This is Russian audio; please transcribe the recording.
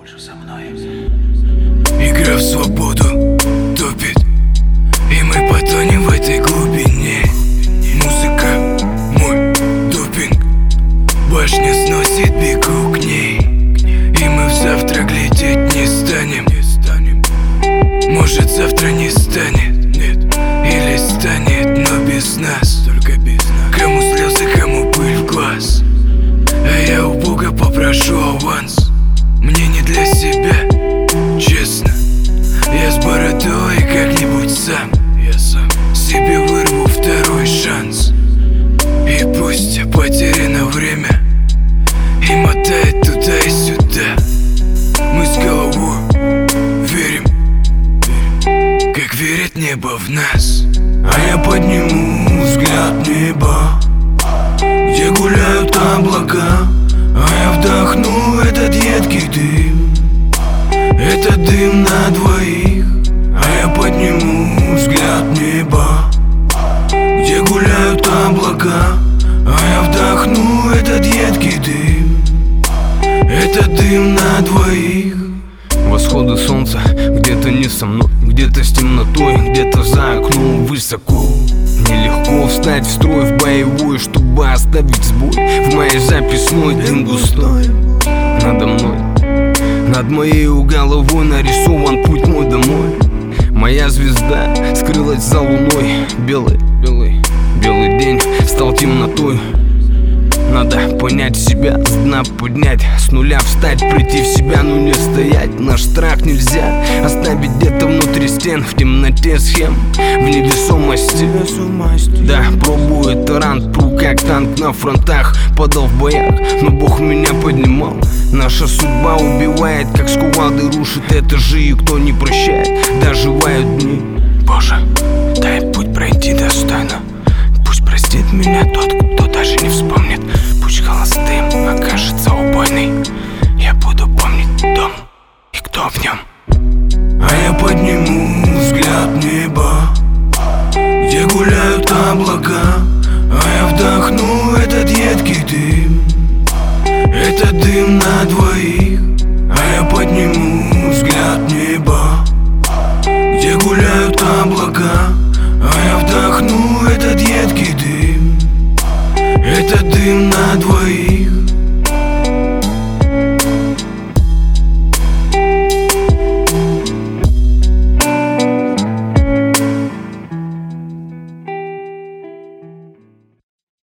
больше со мной. Игра в свободу топит, и мы потонем в этой глубине. Музыка мой допинг, башня сносит, бегу к ней. И мы в завтра глядеть не станем. Может, завтра не станет, нет, или станет, но без нас. Только без нас. Кому слезы, кому пыль в глаз. А я у Бога попрошу аванс. Мне не для себя, честно. Я с бородой как-нибудь сам. Я сам себе вырву второй шанс. И пусть потеряно время и мотает туда и сюда. Мы с головой верим, как верит небо в нас. А я подниму взгляд в небо, где гуляют облака. А я вдохну этот едкий дым, этот дым на двоих. А я подниму взгляд в небо, где гуляют облака. А я вдохну этот едкий дым, этот дым на двоих. Восходы солнца где-то не со мной, где-то с темнотой, где-то за окном высоко. Нелегко встать в строй в боевой, чтобы оставить сбой. В моей записной дым густой. Надо мной, над моей головой нарисован путь мой домой. Моя звезда скрылась за луной. Белый день стал темнотой. Надо понять себя, с дна поднять, с нуля встать, прийти в себя, но не стоять. Наш страх нельзя оставить где-то внутри стен, в темноте схем, в невесомости. Да, пробую тарант, пру как танк на фронтах, падал в боях, но Бог меня поднимал. Наша судьба убивает, как с кувалды рушит этажи, и кто не прощает, доживают дни. Боже, дай путь пройти достойно. Пусть простит меня тот, кто даже не вспомнит. Пусть холостым окажется убойный. Я буду помнить дом и кто в нем. А я подниму взгляд в небо, где гуляют облака. А я вдохну этот едкий дым, этот дым на двоих. А я подниму